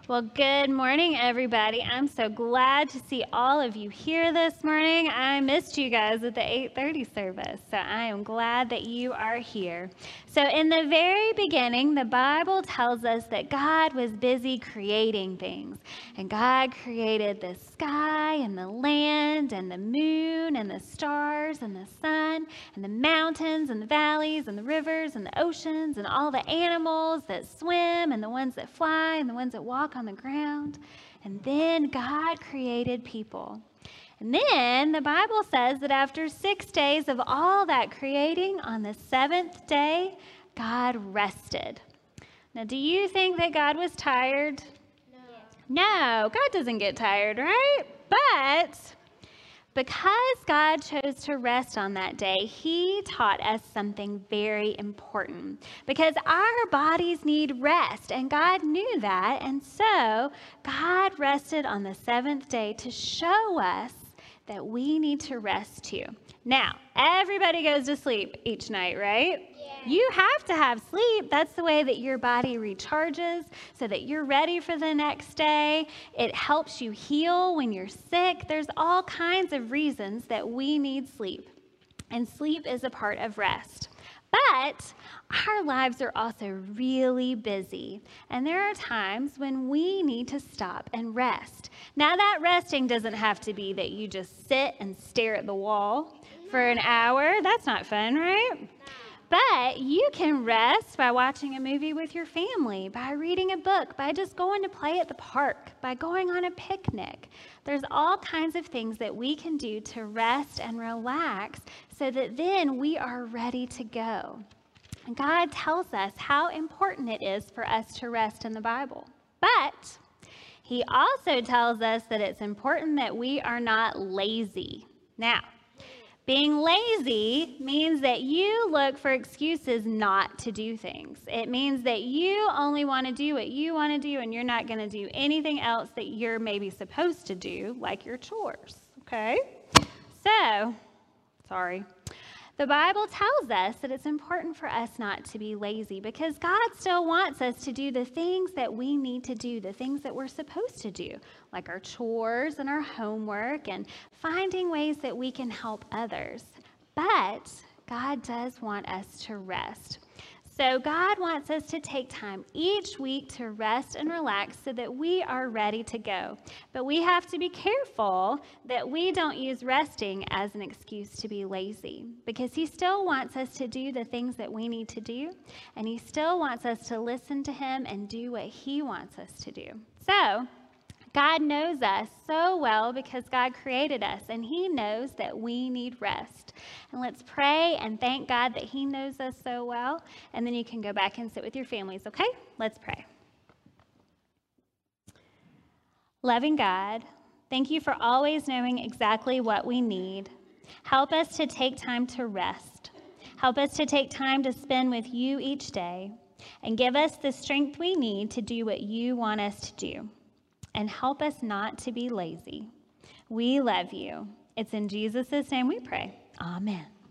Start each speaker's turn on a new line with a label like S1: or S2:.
S1: Well, good morning, everybody. I'm so glad to see all of you here this morning. I missed you guys at the 8:30 service, so I am glad that you are here. So in the very beginning, the Bible tells us that God was busy creating things, and God created the sky and the land and the moon and the stars and the sun and the mountains and the valleys and the rivers and the oceans and all the animals that swim and the ones that fly and the ones that walk on the ground. And then God created people. And then the Bible says that after 6 days of all that creating, on the seventh day, God rested. Now, do you think that God was tired? No, God doesn't get tired, right? But because God chose to rest on that day, He taught us something very important. Because our bodies need rest, and God knew that. And so God rested on the seventh day to show us that we need to rest too. Now, everybody goes to sleep each night, right? You have to have sleep. That's the way that your body recharges so that you're ready for the next day. It helps you heal when you're sick. There's all kinds of reasons that we need sleep. And sleep is a part of rest. But our lives are also really busy. And there are times when we need to stop and rest. Now, that resting doesn't have to be that you just sit and stare at the wall for an hour. That's not fun, right? But you can rest by watching a movie with your family, by reading a book, by just going to play at the park, by going on a picnic. There's all kinds of things that we can do to rest and relax so that then we are ready to go. And God tells us how important it is for us to rest in the Bible. But He also tells us that it's important that we are not lazy. Now, being lazy means that you look for excuses not to do things. It means that you only want to do what you want to do, and you're not going to do anything else that you're maybe supposed to do, like your chores, okay? So, the Bible tells us that it's important for us not to be lazy because God still wants us to do the things that we need to do, the things that we're supposed to do, like our chores and our homework and finding ways that we can help others. But God does want us to rest. So God wants us to take time each week to rest and relax so that we are ready to go. But we have to be careful that we don't use resting as an excuse to be lazy, because He still wants us to do the things that we need to do, and He still wants us to listen to Him and do what He wants us to do. So God knows us so well because God created us, and He knows that we need rest. And let's pray and thank God that He knows us so well, and then you can go back and sit with your families, okay? Let's pray. Loving God, thank You for always knowing exactly what we need. Help us to take time to rest. Help us to take time to spend with You each day, and give us the strength we need to do what You want us to do. And help us not to be lazy. We love You. It's in Jesus' name we pray. Amen.